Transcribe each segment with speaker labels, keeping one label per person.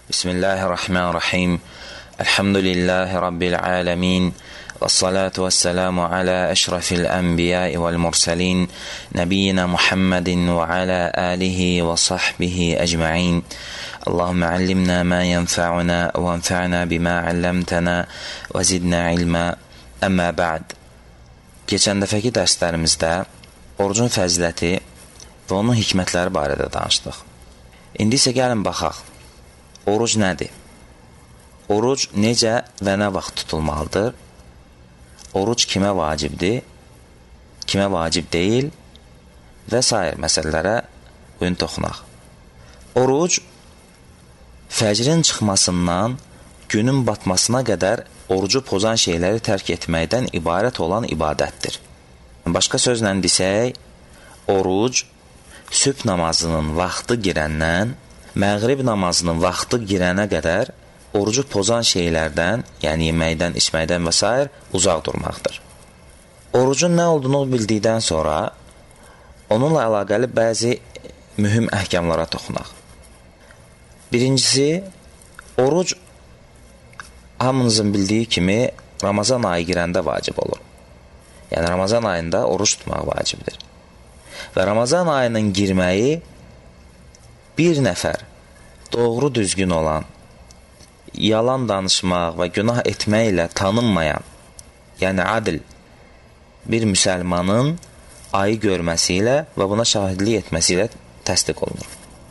Speaker 1: Bismillahirrahmanirrahim. Elhamdülillahi Rabbil alemin. Və salatu və selamu alə əşrafil ənbiyai vəl mursalin. Nəbiyyina Muhammedin və alə alihi və sahbihi əcma'in. Allahümme allimna ma yenfa'una və enfa'na bima allamtana və zidna ilmə. Əmmə ba'd. Keçən dəfəki dərslərimizdə orucun fəziləti və onun hikmətləri barədə danışdıq. İndi isə gəlin baxaq. Oruc nədir? Oruc necə və nə vaxt tutulmalıdır? Oruc kimə vacibdir? Kimə vacib deyil? Və s. məsələlərə bugün toxunaq. Oruc fəcrin çıxmasından günün batmasına qədər orucu pozan şeyləri tərk etməkdən ibarət olan ibadətdir. Başqa sözlə desək, oruc sübh namazının vaxtı girəndən məğrib namazının vaxtı girənə qədər orucu pozan şeylərdən, yəni yeməkdən, içməkdən və s. uzaq durmaqdır. Orucun nə olduğunu bildikdən sonra onunla əlaqəli bəzi mühüm əhkamlara toxunaq. Birincisi, oruc hamınızın bildiyi kimi Ramazan ayı girəndə vacib olur. Yəni Ramazan ayında oruc tutmaq vacibdir. Və Ramazan ayının girməyi bir nəfər doğru düzgün olan, yalan danışmaq və günah etmək ilə tanınmayan, yəni adil bir müsəlmanın ayı görməsi ilə və buna şahidlik etməsi ilə təsdiq olunur.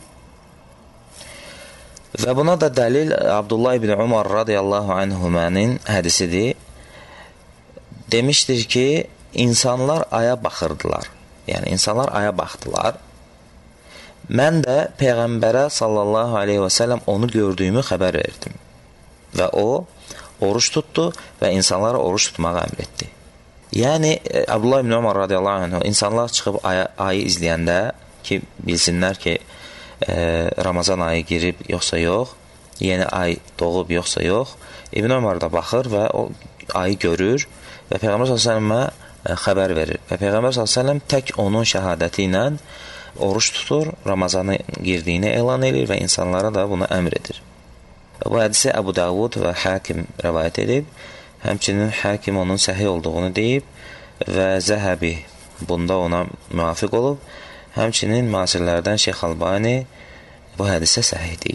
Speaker 1: Və buna da dəlil Abdullah ibn Umar radiyallahu anhumənin hədisidir. Demişdir ki, insanlar aya baxırdılar. Yəni, insanlar aya baxdılar. Mən də Peyğəmbərə sallallahu aleyhi və səlləm onu gördüyümü xəbər verdim. Və o, oruç tutdu və insanlara oruç tutmağı əmr etdi. Yəni, Abdullah ibn Umar radiyallahu anh, insanlar çıxıb ayı izləyəndə ki, bilsinlər ki, Ramazan ayı girib yoxsa yox, yeni ay doğub yoxsa yox, İbn Umar da baxır və o ayı görür və Peyğəmbər sallallahu xəbər verir. Və Peyğəmbər sallallahu tək onun şəhadəti ilə oruç tutur, Ramazanı girdiyini elan edir və insanlara da bunu əmr edir. Bu hədisi Əbu Davud və Hakim rəvayət edib, həmçinin Hakim onun səhih olduğunu deyib və Zəhəbi bunda ona müvafiq olub, həmçinin müasirlərdən Şeyx Albani bu hədisə səhih deyib.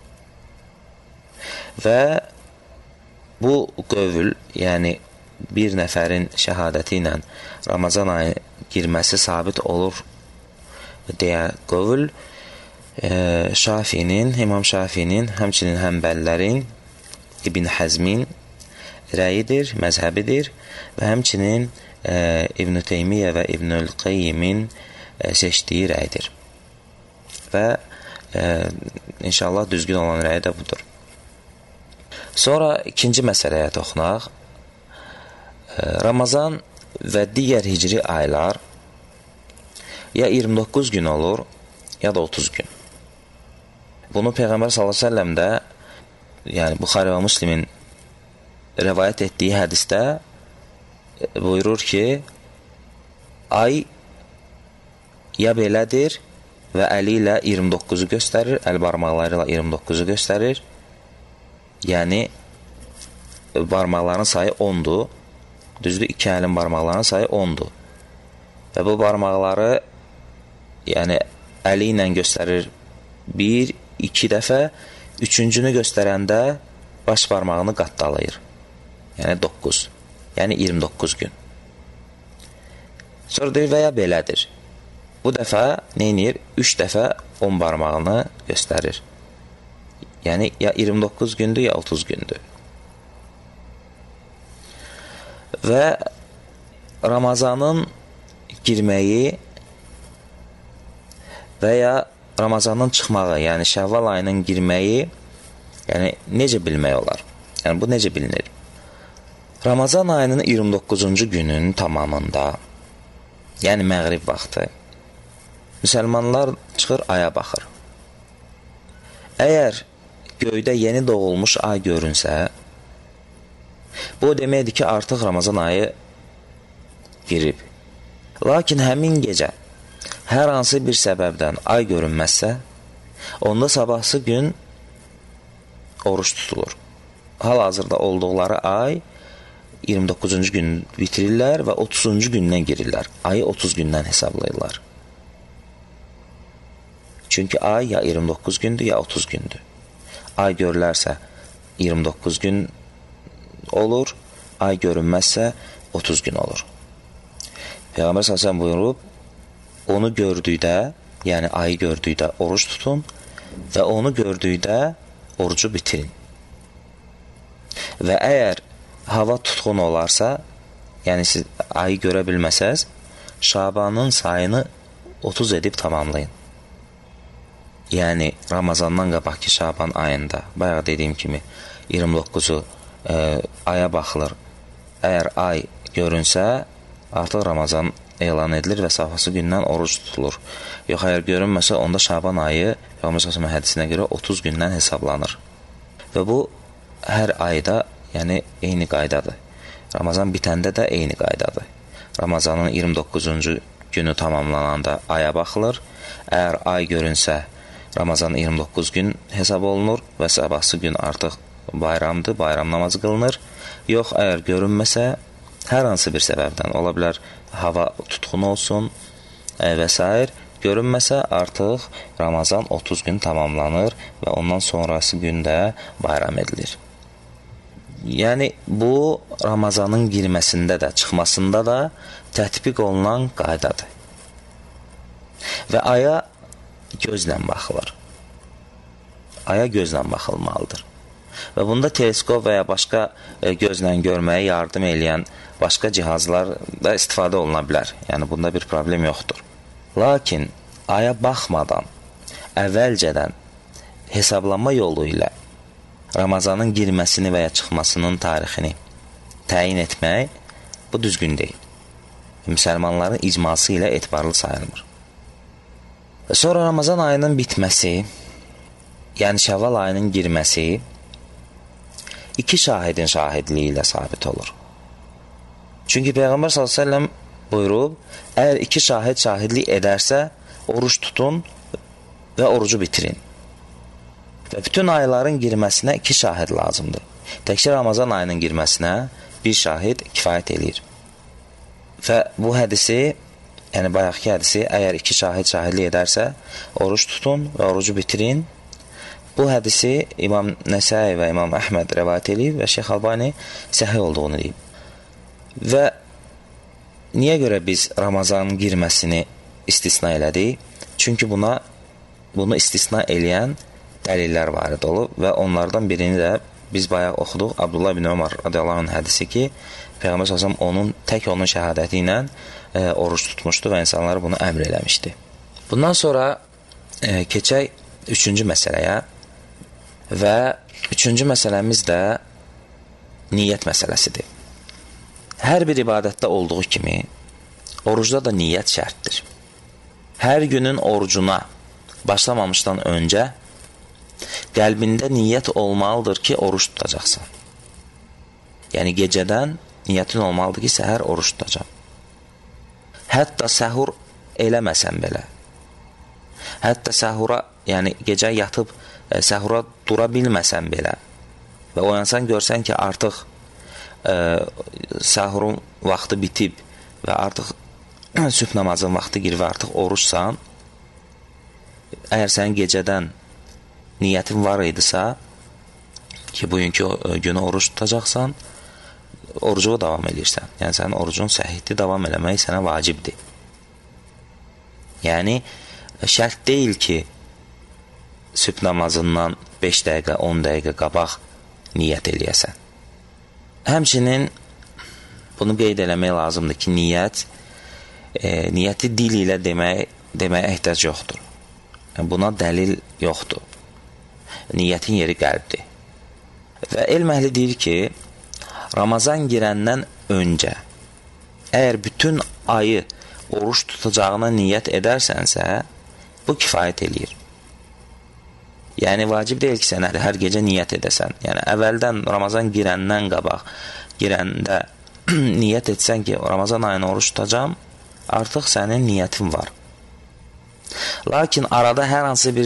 Speaker 1: Və bu qövül, yəni bir nəfərin şəhadəti ilə Ramazan ayı girməsi sabit olur deyə qövül Şafinin, İmam Şafinin, həmçinin Həmbəllərin, İbn Həzmin rəyidir, məzhəbidir və həmçinin İbn Teymiyyə və İbnül Qeyyimin seçdiyi rəyidir. Və inşallah düzgün olan rəyi də budur. Sonra ikinci məsələyə toxunaq. Ramazan və digər hicri aylar ya 29 gün olur, ya da 30 gün. Bunu Peyğəmbər s.ə.v də, yəni Buxari və Müslimin rəvayət etdiyi hədisdə buyurur ki, ay ya belədir və əli ilə 29-u göstərir, əl barmaqları ilə 29-u göstərir, yəni barmaqların sayı 10-dur, düzdür, iki əlin barmaqlarının sayı 10-dur. Və bu barmaqları, yəni əli ilə göstərir 1-2 dəfə, üçüncünü göstərəndə baş barmağını qatdalayır. Yəni 9, yəni 29 gün. Sonra deyir və ya belədir. Bu dəfə neynir? 3 dəfə 10 barmağını göstərir. Yəni ya 29 gündür, ya 30 gündür. Və Ramazanın girməyi və ya Ramazanın çıxmağı, yəni Şəvval ayının girməyi, yəni necə bilmək olar? Yəni bu necə bilinir? Ramazan ayının 29-cu günün tamamında, yəni məğrib vaxtı, müsəlmanlar çıxır, aya baxır. Əgər göydə yeni doğulmuş ay görünsə, bu deməkdir ki, artıq Ramazan ayı girib. Lakin həmin gecə hər hansı bir səbəbdən ay görünməzsə, onda sabahsı gün oruç tutulur. Hal-hazırda olduqları ay 29-cu gün bitirirlər və 30-cu gündən girirlər. Ayı 30 gündən hesablayırlar. Çünki ay ya 29 gündür, ya 30 gündür. Ay görülərsə 29 gün olur, ay görünməzsə 30 gün olur. Peyğəmbər s.ə.v buyurub, onu gördükdə, yəni ayı gördükdə oruç tutun və onu gördükdə orucu bitirin. Və əgər hava tutqun olarsa, yəni siz ayı görə bilməsəz, Şabanın sayını 30 edib tamamlayın. Yəni Ramazandan qabaqki Şaban ayında, bayaq dediyim kimi 29-u aya baxılır. Əgər ay görünsə, artıq Ramazan elan edilir və safhası gündən oruç tutulur. Yox, əgər görünməsə, onda Şaban ayı Peyğəmbər s.ə.v hədisinə görə 30 gündən hesablanır. Və bu, hər ayda, yəni eyni qaydadır. Ramazan bitəndə də eyni qaydadır. Ramazanın 29-cu günü tamamlananda aya baxılır. Əgər ay görünsə, Ramazan 29 gün hesab olunur və sabahsı gün artıq bayramdır, bayram namazı qılınır. Yox, əgər görünməsə, hər hansı bir səbəbdən, ola bilər hava tutqun olsun və s. görünməsə, artıq Ramazan 30 gün tamamlanır və ondan sonrası gündə bayram edilir. Yəni, bu Ramazanın girməsində də, çıxmasında da tətbiq olunan qaydadır. Və aya gözlə baxılır. Aya gözlə baxılmalıdır. Və bunda teleskop və ya başqa gözlə görməyə yardım edən başqa cihazlar da istifadə oluna bilər. Yəni, bunda bir problem yoxdur. Lakin, aya baxmadan, əvvəlcədən hesablanma yolu ilə Ramazanın girməsini və ya çıxmasının tarixini təyin etmək, bu düzgün deyil. Müsəlmanların icması ilə etibarlı sayılmır. Sonra Ramazan ayının bitməsi, yəni Şəvval ayının girməsi, iki şahidin şahidliyi ilə sabit olur. Çünki Peyğəmbər s.ə.v buyurub, əgər iki şahid şahidlik edərsə, oruç tutun və orucu bitirin. Və bütün ayların girməsinə iki şahid lazımdır. Təkcə Ramazan ayının girməsinə bir şahid kifayət eləyir. Və bu hədisi, yəni bayaqki hədisi, əgər iki şahid şahidlik edərsə, oruç tutun və orucu bitirin. Bu hədisi İmam Nəsai və İmam Əhməd rəvayət edib və Şeyx Albani səhih olduğunu deyib. Və niyə görə biz Ramazanın girməsini istisna elədik? Çünki bunu istisna eləyən dəlillər varid olub və onlardan birini də biz bayaq oxuduq. Abdullah ibn Ömər radiyallahu anh hədisi ki, Peyğəmbər s.ə.v onun şəhadəti ilə oruç tutmuşdu və insanları bunu əmr eləmişdi. Bundan sonra keçək üçüncü məsələyə və üçüncü məsələmiz də niyyət məsələsidir. Hər bir ibadətdə olduğu kimi, orucda da niyyət şərtdir. Hər günün orucuna başlamamışdan öncə qəlbində niyyət olmalıdır ki, oruç tutacaqsan. Yəni, gecədən niyyətin olmalıdır ki, səhər oruç tutacaq. Hətta səhur eləməsən belə. Hətta səhura, yəni gecə yatıb səhura dura bilməsən belə və oyansan görsən ki, artıq səhurun vaxtı bitib və artıq sübh namazın vaxtı girir və artıq oruçsan, əgər sənin gecədən niyyətin var idisə ki, bugünkü günü oruç tutacaqsan, orucu davam edirsən. Yəni, sənin orucun səhihdir, davam eləmək sənə vacibdir. Yəni, şərt deyil ki, sübh namazından 5 dəqiqə, 10 dəqiqə qabaq niyyət eləyəsən. Həmçinin bunu qeyd eləmək lazımdır ki, niyyəti dil ilə deməyə ehtiyac yoxdur. Yəni, buna dəlil yoxdur. Niyyətin yeri qəlbdir. Və elm əhli deyir ki, Ramazan girəndən öncə əgər bütün ayı oruç tutacağına niyyət edərsənsə, bu kifayət eləyir. Yəni, vacib deyil ki, sən hər gecə niyyət edəsən. Yəni, əvvəldən Ramazan girəndən qabaq, girəndə niyyət etsən ki, Ramazan ayını oruç tutacam, artıq sənin niyyətin var. Lakin arada hər hansı bir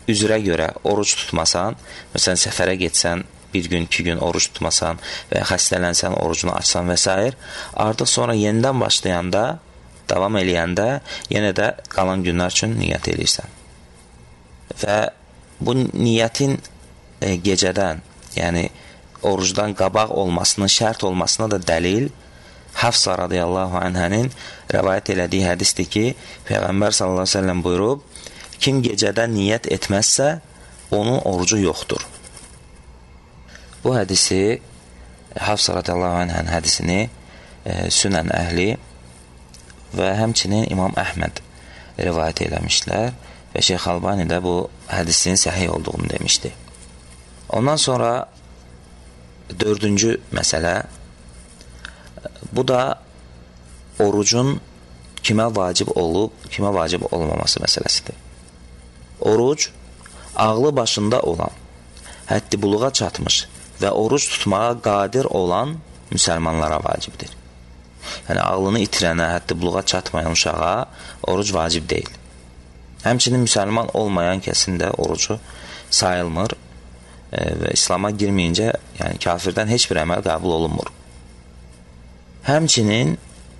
Speaker 1: üzrə görə oruç tutmasan, məsələn, səfərə getsən, bir gün, 2 gün oruç tutmasan və ya xəstələnsən, orucunu açsan və s. Artıq sonra yenidən başlayanda, davam eləyəndə, yenə də qalan günlər üçün niyyət edirsən. Və bu niyyətin gecədən, yəni orucdan qabaq olmasının, şərt olmasına da dəlil Hafsa radiyallahu anhənin rəvayət elədiyi hədisdir ki, Peyğəmbər sallallahu aleyhi ve sellem buyurub, kim gecədən niyyət etməzsə, onun orucu yoxdur. Bu hədisi, Hafsa radiyallahu anhənin hədisini Sünən əhli və həmçinin İmam Əhməd rivayət eləmişlər və Şeyx Albani də bu hədisin səhih olduğunu demişdi. Ondan sonra 4-cü məsələ, bu da orucun kimə vacib olub, kimə vacib olmaması məsələsidir. Oruc, ağlı başında olan, həddi buluğa çatmış və oruc tutmağa qadir olan müsəlmanlara vacibdir. Yəni, ağlını itirənə, həddi buluğa çatmayan uşağa oruc vacib deyil. Həmçinin müsəlman olmayan kəsin də orucu sayılmır və İslama girməyincə, yəni kafirdən heç bir əməl qəbul olunmur. Həmçinin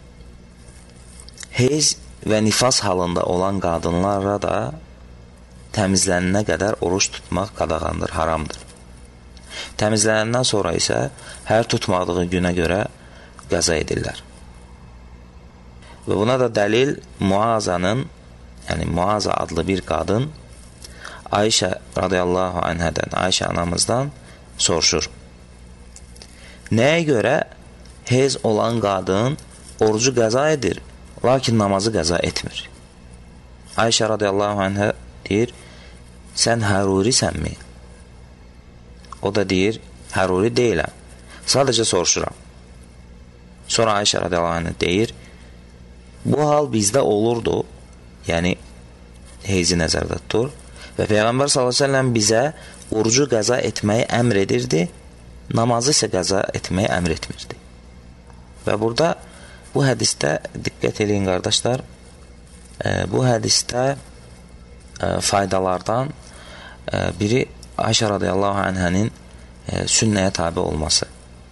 Speaker 1: heyz və nifas halında olan qadınlara da təmizlənənə qədər oruç tutmaq qadağandır, haramdır. Təmizlənəndən sonra isə hər tutmadığı günə görə qəza edirlər. Və buna da dəlil Muazanın, yəni Muaza adlı bir qadın Ayşə radiyallahu anhədən, Ayşə anamızdan soruşur. Nəyə görə hez olan qadın orucu qəza edir, lakin namazı qəza etmir? Ayşə radiyallahu anhə deyir, sən hərurisən-mi? O da deyir, həruri deyiləm, sadəcə soruşuram. Sonra Ayşə radiyallahu anhə deyir, bu hal bizdə olurdu, yəni heyzi nəzərdə tutur və Peyğəmbər sallallahu əleyhi və səlləm bizə orucu qəza etməyi əmr edirdi, namazı isə qəza etməyi əmr etmirdi. Və burada bu hədisdə diqqət eləyin qardaşlar, bu hədisdə faydalardan biri Ayşə radiyallahu anhənin sünnəyə tabi olması.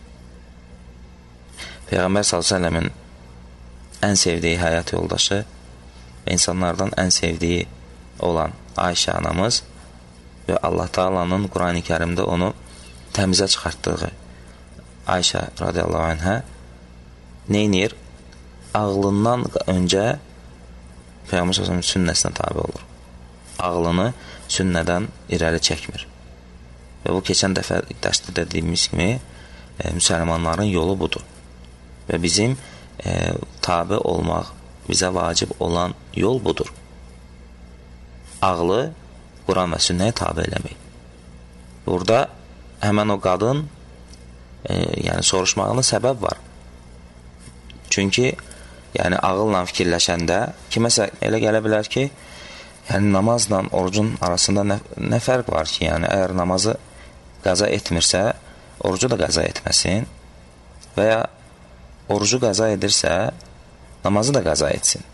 Speaker 1: Peyğəmbər sallallahu əleyhi və səlləmin ən sevdiyi həyat yoldaşı və insanlardan ən sevdiyi olan Ayşə anamız və Allah Taala'nın Qurani Kərimdə onu təmizə çıxartdığı Ayşə radiyallahu anhə neynir? Ağlından öncə Peyğəmbər sallallahu sünnəsinə tabi olur. Ağlını sünnədən irəli çəkmir. Və bu keçən dəfə dərsdə dediyimiz kimi müsəlmanların yolu budur. Və bizim tabi olmaq, bizə vacib olan yol budur. Ağlı Quran və sünnəyə tabi eləmək. Burada həmən o qadın yəni soruşmağına səbəb var. Çünki yəni ağılla fikirləşəndə kiməsə elə gələ bilər ki, yəni namazla orucun arasında nə fərq var ki, yəni əgər namazı qəza etmirsə, orucu da qəza etməsin və ya orucu qəza edirsə, namazı da qəza etsin.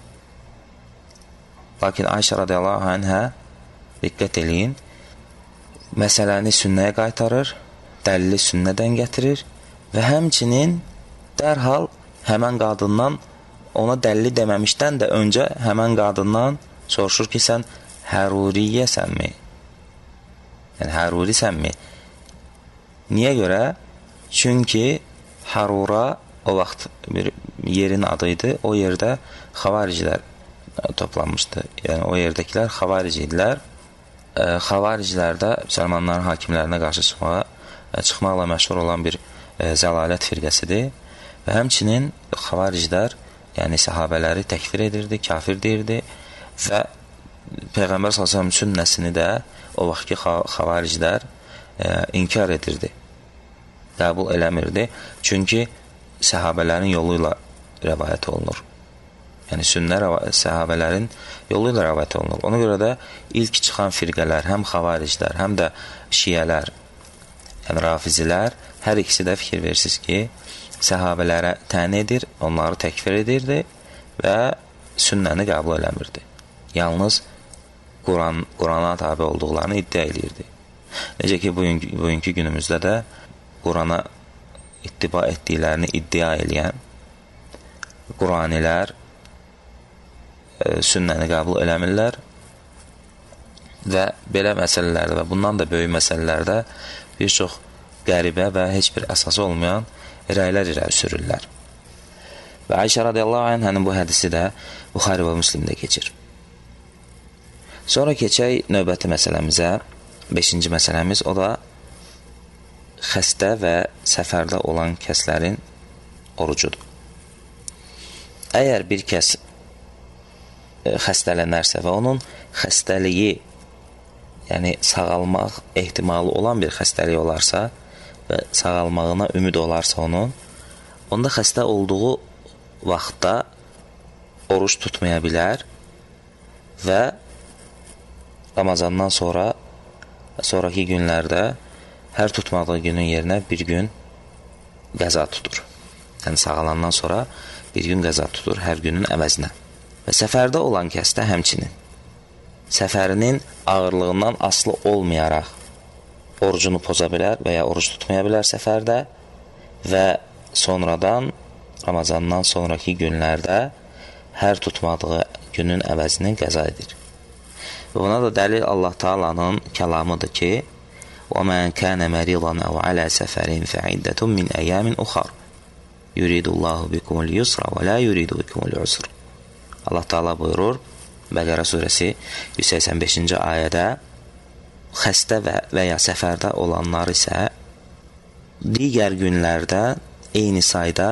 Speaker 1: Lakin Ayşə radiyallahu anhə, diqqət eləyin, məsələni sünnəyə qaytarır, dəlili sünnədən gətirir və həmçinin dərhal həmən qadından ona dəlili deməmişdən də öncə həmən qadından soruşur ki, sən həruriyyəsənmi? Yəni, hərurisənmi? Niyə görə? Çünki Hərura o vaxt bir yerin adıydı. O yerdə xavaricilər toplanmışdı. Yəni, o yerdəkilər xavaric idilər. Xavariclər də müsəlmanların hakimlərinə qarşı çıxmaqla məşhur olan bir zəlalət firqəsidir. Və həmçinin xavariclər, yəni səhabələri təkfir edirdi, kafir deyirdi və Peyğəmbər s.ə.v sünnəsini də o vaxtki xavariclər inkar edirdi, qəbul eləmirdi. Çünki səhabələrin yolu ilə rəvayət olunur. Yəni sünnə səhabələrin yolu ilə rəvayət olunur. Ona görə də ilk çıxan firqələr, həm xavariclər, həm də şiyələr, yəni rafizilər, hər ikisi də fikir versiniz ki, səhabələrə tən edir, onları təkfir edirdi və sünnəni qəbul eləmirdi. Yalnız Qurana tabi olduqlarını iddia edirdi. Necə ki, bugünkü günümüzdə də Qurana ittiba etdiklərini iddia edən Quranilər sünnəni qəbul eləmirlər və belə məsələlərdə və bundan da böyük məsələlərdə bir çox qəribə və heç bir əsası olmayan rəylər irəli sürürlər. Və Ayşə radiyallahu anhənin bu hədisi də Buxari və Müslimdə keçir. Sonra keçək növbəti məsələmizə. 5-ci məsələmiz, o da xəstə və səfərdə olan kəslərin orucudur. Əgər bir kəs xəstələnərsə və onun xəstəliyi, yəni sağalmaq ehtimalı olan bir xəstəlik olarsa və sağalmağına ümid olarsa onun, onda xəstə olduğu vaxtda oruç tutmaya bilər və Ramazandan sonraki günlərdə hər tutmadığı günün yerinə bir gün qəza tutur. Yəni sağalandan sonra bir gün qəza tutur hər günün əvəzinə. Və səfərdə olan kəsdə həmçinin səfərinin ağırlığından asılı olmayaraq orucunu poza bilər və ya oruc tutmaya bilər səfərdə və sonradan Ramazandan sonraki günlərdə hər tutmadığı günün əvəzini qəza edir. Və buna da dəlil Allah Taala'nın kəlamıdır ki: وَمَنْ كَانَ مَرِيضًا أَوْ عَلَى سَفَرٍ فَعِدَّةٌ مِنْ أَيَّامٍ أُخَرَ يُرِيدُ اللَّهُ بِكُمُ الْيُسْرَ وَلَا يُرِيدُ بِكُمُ الْعُسْرَ. Allah Taala buyurur Bəqərə surəsi 185-ci ayədə, xəstə və ya səfərdə olanlar isə digər günlərdə eyni sayda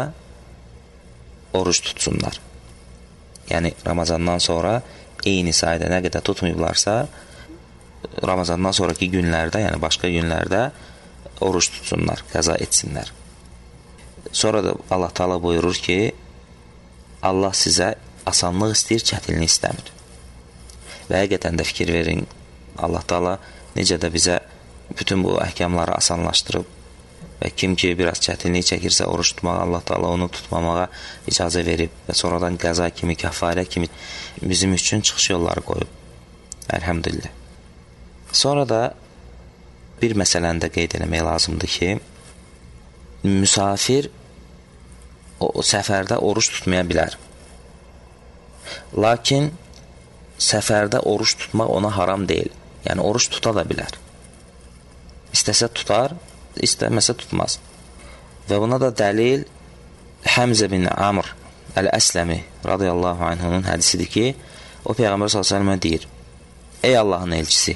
Speaker 1: oruç tutsunlar. Yəni Ramazandan sonra eyni sayda nə qədər tutmayıblarsa, Ramazandan sonraki günlərdə, yəni başqa günlərdə oruç tutsunlar, qəza etsinlər. Sonra da Allah Taala buyurur ki, Allah sizə asanlıq istəyir, çətinlik istəmir. Və həqiqətən də fikir verin, Allah Taala necə də bizə bütün bu əhkamları asanlaşdırıb və kim ki biraz çətinlik çəkirsə oruç tutmağa, Allah Taala onu tutmamağa icazə verib və sonradan qəza kimi, kəfarə kimi bizim üçün çıxış yolları qoyub. Əlhəmdülillah. Sonra da bir məsələni də qeyd etmək lazımdır ki, müsafir səfərdə oruç tutmaya bilər. Lakin səfərdə oruç tutmaq ona haram deyil. Yəni oruç tuta da bilər. İstəsə tutar, istəməsə tutmaz. Və buna da dəlil Həmzə bin Amr Əl-Əsləmi radiyallahu anhunun hədisidir ki, o Peyğəmbər s.ə.və deyir: Ey Allahın elçisi,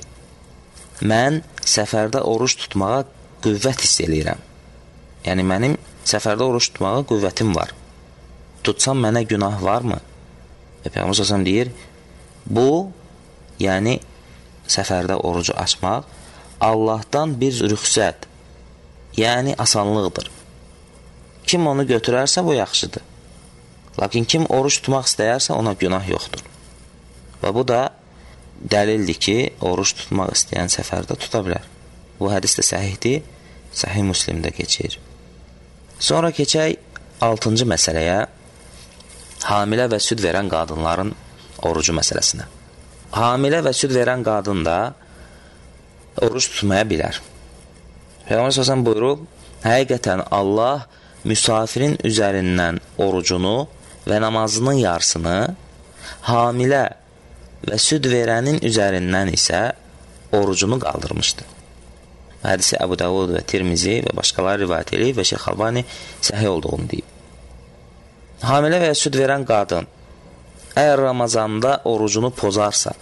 Speaker 1: mən səfərdə oruç tutmağa qüvvət hiss eləyirəm. Yəni mənim səfərdə oruç tutmağa qüvvətim var. Tutsam mənə günah varmı? Və Peyğəmbər s.ə.və deyir, bu, yəni səfərdə orucu açmaq Allahdan bir rüxsət, yəni asanlıqdır. Kim onu götürərsə, bu yaxşıdır. Lakin kim oruç tutmaq istəyərsə, ona günah yoxdur. Və bu da dəlildir ki, oruç tutmaq istəyən səfərdə tuta bilər. Bu hədis də səhihdir, Səhih Müslimdə keçir. Sonra keçək 6-cı məsələyə, hamilə və süd verən qadınların orucu məsələsinə. Hamilə və süd verən qadın da oruç tutmaya bilər. Peyğəmbər s.ə.v buyurub, həqiqətən Allah müsafirin üzərindən orucunu və namazının yarısını, hamilə və süd verənin üzərindən isə orucunu qaldırmışdı. Hədisi Əbu Davud və Tirmizi və başqaları rivayət edib və Şeyx Albani səhih olduğunu deyib. Hamilə və süd verən qadın əgər Ramazanda orucunu pozarsa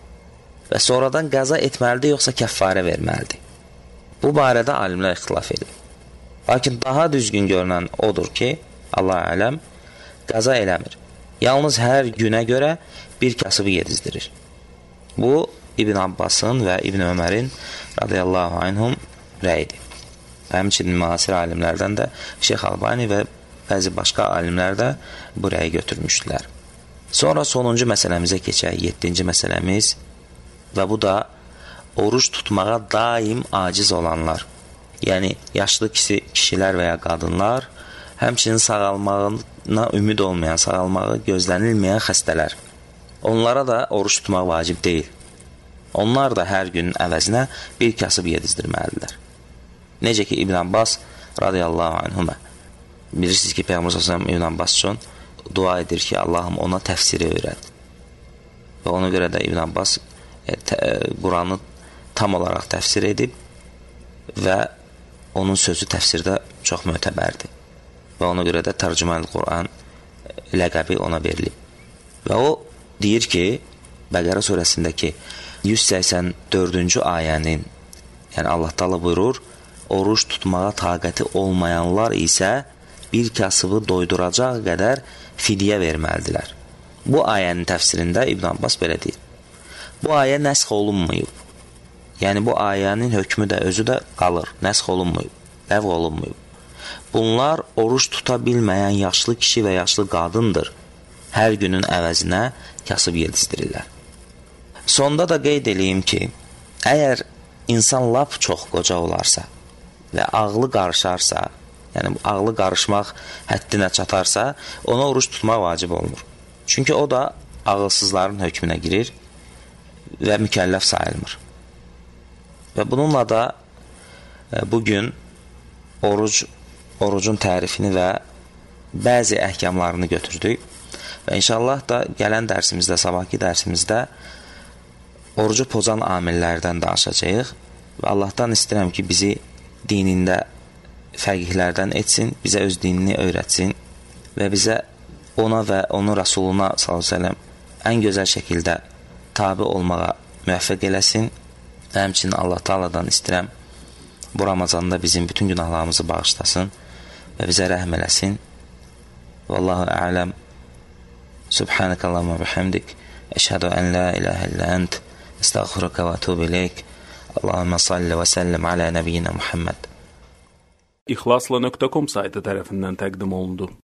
Speaker 1: və sonradan qəza etməlidir, yoxsa kəffarə verməlidir. Bu barədə alimlər ixtilaf edir. Lakin daha düzgün görünən odur ki, Allah ələm, qəza eləmir. Yalnız hər günə görə bir kasıbı yedizdirir. Bu, İbn Abbasın və İbn Ömərin radiyallahu anhum rəyidir. Həmçinin müasir alimlərdən də Şeyx Albani və bəzi başqa alimlər də bu rəyi götürmüşdülər. Sonra sonuncu məsələmizə keçək, 7-ci məsələmiz və bu da oruç tutmağa daim aciz olanlar. Yəni, yaşlı kişilər və ya qadınlar, həmçinin sağalmağına ümid olmayan, sağalmağı gözlənilməyən xəstələr. Onlara da oruç tutmaq vacib deyil. Onlar da hər günün əvəzinə bir kasıb yedizdirməlidirlər. Necə ki, İbn Abbas radiyallahu anhümə, bilirsiniz ki, Peyğəmbər s.ə.v İbn Abbas üçün dua edir ki, Allahım ona təfsiri öyrət. Və ona görə də İbn Abbas Quranı tam olaraq təfsir edib və onun sözü təfsirdə çox mötəbərdir. Və ona görə də Tərcüməl Quran ləqəbi ona verilib. Və o deyir ki, Bəqərə surəsindəki 184-cü ayənin, yəni Allah Taala buyurur, oruç tutmağa taqəti olmayanlar isə bir kasıbı doyduracaq qədər fidyə verməlidirlər. Bu ayənin təfsirində İbn Abbas belə deyir. Bu ayə nəsx olunmayıb. Yəni bu ayənin hökmü də özü də qalır, nəsx olunmayıb, ləğv olunmayıb. Bunlar oruç tuta bilməyən yaşlı kişi və yaşlı qadındır. Hər günün əvəzinə kasıb yedizdirirlər. Sonda da qeyd edeyim ki, əgər insan lap çox qoca olarsa və ağlı qarışarsa, yəni ağlı qarışmaq həddinə çatarsa, ona oruç tutmaq vacib olmur. Çünki o da ağılsızların hökmünə girir və mükəlləf sayılmır. Və bununla da bugün orucun tərifini və bəzi əhkamlarını götürdük və inşallah da gələn dərsimizdə, sabahki dərsimizdə orucu pozan amillərdən danışacağıq və Allahdan istəyirəm ki, bizi dinində fəqihlərdən etsin, bizə öz dinini öyrətsin və bizə ona və onun Rasuluna s.ə.v ən gözəl şəkildə tabi olmağa müvəffəq eləsin və həmçinin Allah Taala'dan istəyirəm bu Ramazanda bizim bütün günahlarımızı bağışlasın və bizə rəhm eləsin. Vallahu a'lam. Subhanakallahumma bihamdik. Əşhədu ən la ilahə illə ənt. Estağfiruka və etûbü ileyk. Allahümme salli və səllim alə nəbiyyina Muhammed.
Speaker 2: İxlasla.com saytı tərəfindən təqdim olundu.